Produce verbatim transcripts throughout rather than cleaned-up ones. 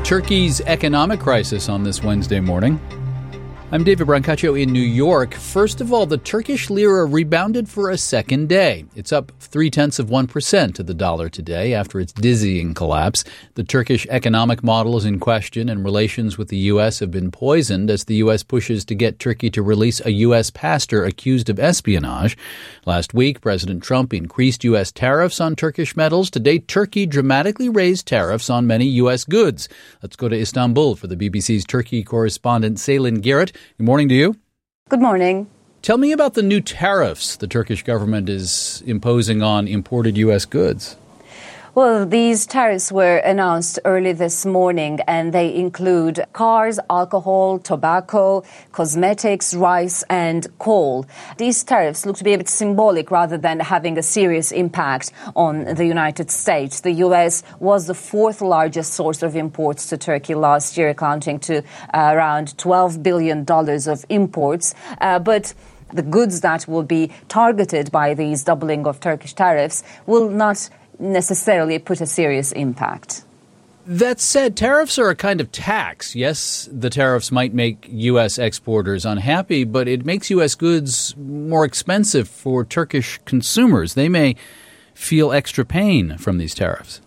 Turkey's economic crisis on this Wednesday morning. I'm David Brancaccio in New York. First of all, the Turkish lira rebounded for a second day. It's up three-tenths of one percent to the dollar today after its dizzying collapse. The Turkish economic model is in question, and relations with the U S have been poisoned as the U S pushes to get Turkey to release a U S pastor accused of espionage. Last week, President Trump increased U S tariffs on Turkish metals. Today, Turkey dramatically raised tariffs on many U S goods. Let's go to Istanbul for the B B C's Turkey correspondent Selin Garrett. Good morning to you. Good morning. Tell me about the new tariffs the Turkish government is imposing on imported U S goods. Well, these tariffs were announced early this morning, and they include cars, alcohol, tobacco, cosmetics, rice, and coal. These tariffs look to be a bit symbolic rather than having a serious impact on the United States. The U S was the fourth largest source of imports to Turkey last year, accounting to uh, around twelve billion dollars of imports. Uh, but the goods that will be targeted by these doubling of Turkish tariffs will not necessarily put a serious impact. That said, tariffs are a kind of tax. Yes, the tariffs might make U S exporters unhappy, but it makes U S goods more expensive for Turkish consumers. They may feel extra pain from these tariffs.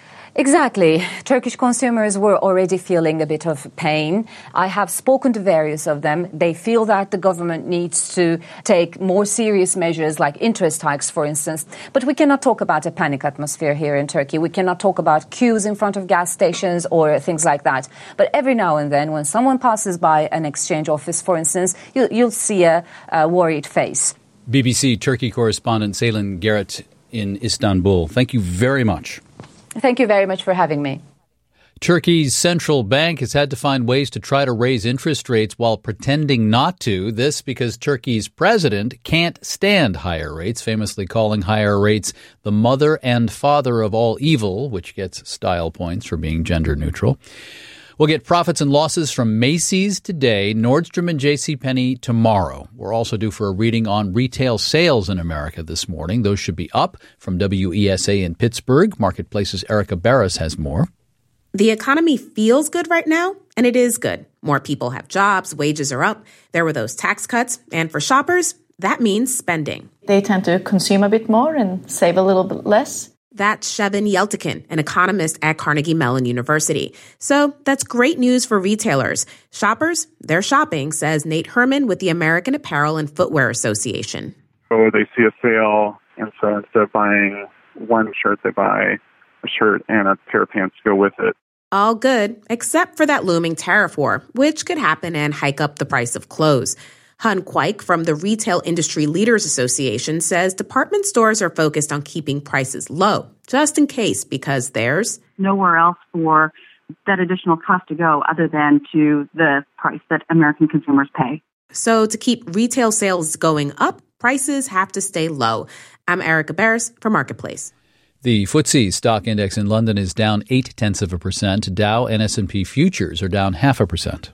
Exactly. Turkish consumers were already feeling a bit of pain. I have spoken to various of them. They feel that the government needs to take more serious measures like interest hikes, for instance. But we cannot talk about a panic atmosphere here in Turkey. We cannot talk about queues in front of gas stations or things like that. But every now and then, when someone passes by an exchange office, for instance, you'll, you'll see a, a worried face. B B C Turkey correspondent Selin Garrett in Istanbul. Thank you very much. Thank you very much for having me. Turkey's central bank has had to find ways to try to raise interest rates while pretending not to. This because Turkey's president can't stand higher rates, famously calling higher rates the mother and father of all evil, which gets style points for being gender neutral. We'll get profits and losses from Macy's today, Nordstrom and JCPenney tomorrow. We're also due for a reading on retail sales in America this morning. Those should be up. From W E S A in Pittsburgh, Marketplace's Erica Barras has more. The economy feels good right now, and it is good. More people have jobs, wages are up, there were those tax cuts, and for shoppers, that means spending. They tend to consume a bit more and save a little bit less. That's Shevin Yeltikin, an economist at Carnegie Mellon University. So that's great news for retailers. Shoppers, they're shopping, says Nate Herman with the American Apparel and Footwear Association. Or they see a sale, and so instead of buying one shirt, they buy a shirt and a pair of pants to go with it. All good, except for that looming tariff war, which could happen and hike up the price of clothes. Hun Kwik from the Retail Industry Leaders Association says department stores are focused on keeping prices low, just in case, because there's nowhere else for that additional cost to go other than to the price that American consumers pay. So to keep retail sales going up, prices have to stay low. I'm Erica Barras for Marketplace. The F T S E stock index in London is down eight tenths of a percent. Dow and S and P futures are down half a percent.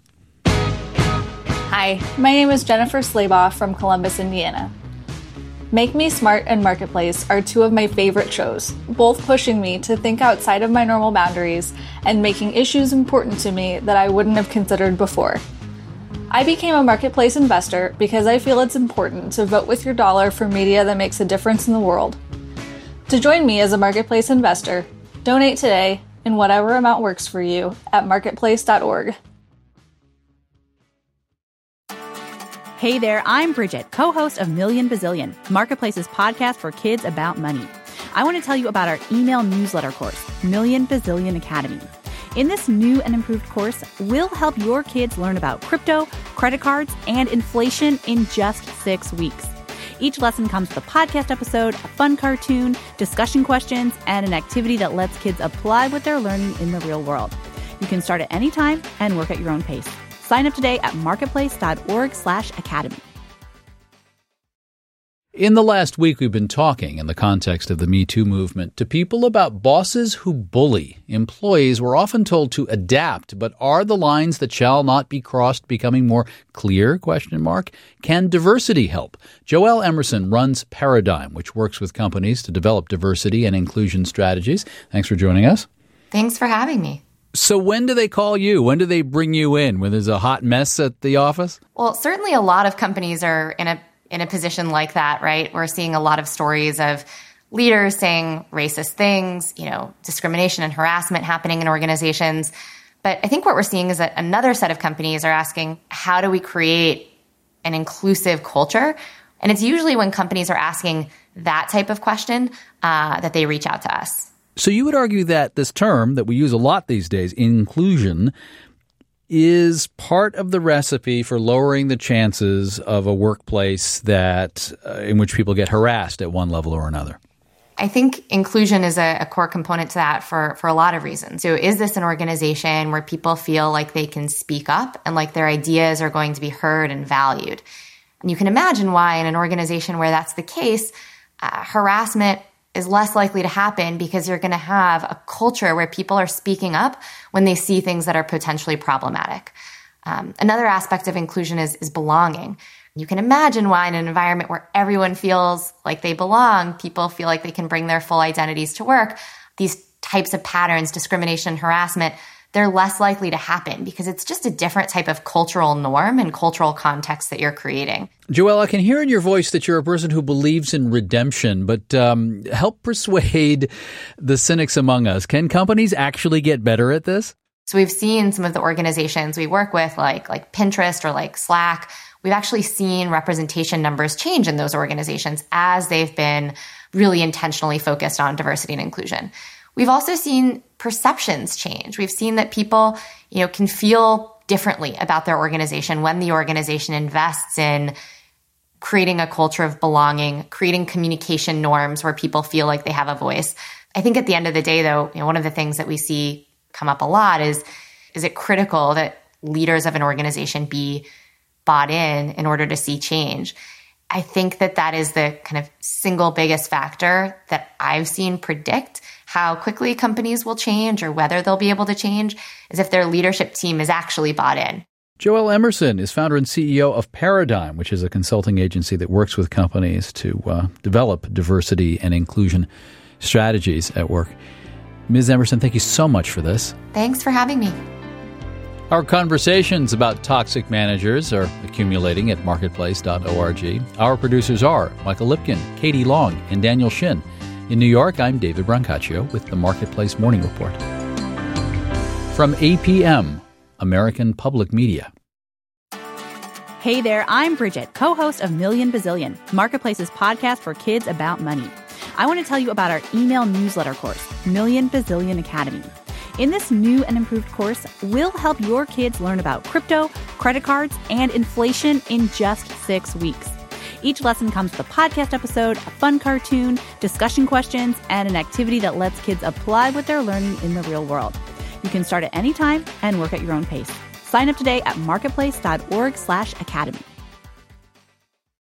Hi, my name is Jennifer Slabaugh from Columbus, Indiana. Make Me Smart and Marketplace are two of my favorite shows, both pushing me to think outside of my normal boundaries and making issues important to me that I wouldn't have considered before. I became a Marketplace investor because I feel it's important to vote with your dollar for media that makes a difference in the world. To join me as a Marketplace investor, donate today in whatever amount works for you at marketplace dot org. Hey there, I'm Bridget, co-host of Million Bazillion, Marketplace's podcast for kids about money. I want to tell you about our email newsletter course, Million Bazillion Academy. In this new and improved course, we'll help your kids learn about crypto, credit cards, and inflation in just six weeks. Each lesson comes with a podcast episode, a fun cartoon, discussion questions, and an activity that lets kids apply what they're learning in the real world. You can start at any time and work at your own pace. Sign up today at marketplace dot org slash academy. In the last week, we've been talking in the context of the Me Too movement to people about bosses who bully. Employees were often told to adapt, but are the lines that shall not be crossed becoming more clear? Question mark. Can diversity help? Joelle Emerson runs Paradigm, which works with companies to develop diversity and inclusion strategies. Thanks for joining us. Thanks for having me. So when do they call you? When do they bring you in? When there's a hot mess at the office? Well, certainly a lot of companies are in a in a position like that, right? We're seeing a lot of stories of leaders saying racist things, you know, discrimination and harassment happening in organizations. But I think what we're seeing is that another set of companies are asking, how do we create an inclusive culture? And it's usually when companies are asking that type of question uh, that they reach out to us. So you would argue that this term that we use a lot these days, inclusion, is part of the recipe for lowering the chances of a workplace that uh, in which people get harassed at one level or another. I think inclusion is a, a core component to that for, for a lot of reasons. So is this an organization where people feel like they can speak up and like their ideas are going to be heard and valued? And you can imagine why in an organization where that's the case, uh, harassment is less likely to happen because you're going to have a culture where people are speaking up when they see things that are potentially problematic. Um, another aspect of inclusion is, is belonging. You can imagine why in an environment where everyone feels like they belong, people feel like they can bring their full identities to work, these types of patterns, discrimination, harassment, they're less likely to happen because it's just a different type of cultural norm and cultural context that you're creating. Joelle, I can hear in your voice that you're a person who believes in redemption, but um, help persuade the cynics among us. Can companies actually get better at this? So we've seen some of the organizations we work with, like, like Pinterest or like Slack, we've actually seen representation numbers change in those organizations as they've been really intentionally focused on diversity and inclusion. We've also seen perceptions change. We've seen that people, you know, can feel differently about their organization when the organization invests in creating a culture of belonging, creating communication norms where people feel like they have a voice. I think at the end of the day, though, you know, one of the things that we see come up a lot is, is it critical that leaders of an organization be bought in in order to see change? I think that that is the kind of single biggest factor that I've seen predict how quickly companies will change or whether they'll be able to change is if their leadership team is actually bought in. Joelle Emerson is founder and C E O of Paradigm, which is a consulting agency that works with companies to uh, develop diversity and inclusion strategies at work. Miz Emerson, thank you so much for this. Thanks for having me. Our conversations about toxic managers are accumulating at marketplace dot org. Our producers are Michael Lipkin, Katie Long, and Daniel Shin. In New York, I'm David Brancaccio with the Marketplace Morning Report. From A P M, American Public Media. Hey there, I'm Bridget, co-host of Million Bazillion, Marketplace's podcast for kids about money. I want to tell you about our email newsletter course, Million Bazillion Academy. In this new and improved course, we'll help your kids learn about crypto, credit cards, and inflation in just six weeks. Each lesson comes with a podcast episode, a fun cartoon, discussion questions, and an activity that lets kids apply what they're learning in the real world. You can start at any time and work at your own pace. Sign up today at marketplace dot org slash academy.